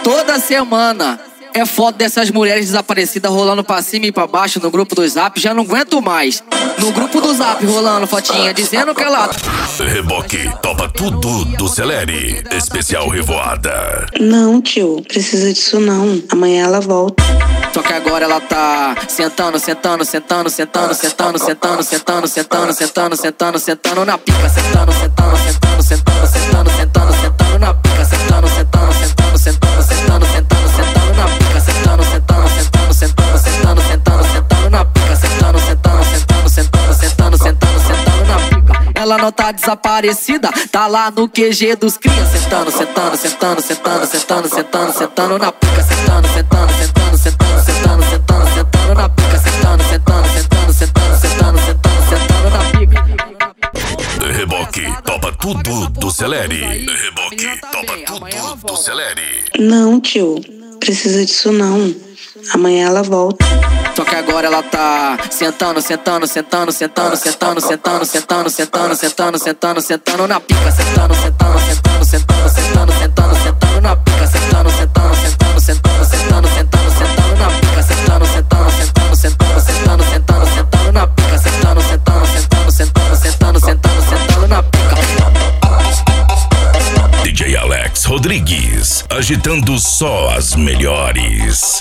Toda semana é foto dessas mulheres desaparecidas rolando pra cima e pra baixo no grupo do Zap. Já não aguento mais. No grupo do Zap rolando fotinha dizendo que ela... Reboque topa tudo do Celere. Especial Revoada. Não, tio, precisa disso não. Amanhã ela volta. Só que agora ela tá sentando, sentando, sentando, sentando, sentando, sentando, sentando, sentando, sentando, sentando, sentando na pica, sentando, sentando, sentando, sentando, sentando, sentando, sentando na pica, sentando, sentando, sentando, sentando, sentando, sentando, sentando na pica, sentando, sentando, sentando, sentando, sentando, sentando, sentando na pica, sentando, sentando, sentando, sentando, sentando, sentando, sentando na pica. Ela não tá desaparecida, tá lá no QG dos cria, sentando, sentando, sentando, sentando, sentando, sentando, sentando na pica, sentando, sentando, sentando, sentando, sentando, sentando, sentando na pica, sentando, sentando, sentando, sentando, sentando, sentando, sentando na pica. Reboque topa tudo do Celere. Reboque topa tudo do Celere. Não, tio, precisa disso não. Amanhã ela volta. Só que agora ela tá sentando, sentando, sentando, sentando, sentando, sentando, sentando, sentando, sentando, sentando, sentando na pica, sentando, sentando, sentando, sentando, sentando, sentando, sentando na pica, sentando, sentando, sentando, sentando, sentando, sentando, sentando na pica, sentando, sentando, sentando, sentando, sentando, sentando, sentando na pica, sentando, sentando, sentando, sentando, sentando, sentando, sentando na pica. DJ Alex Rodrigues, agitando só as melhores.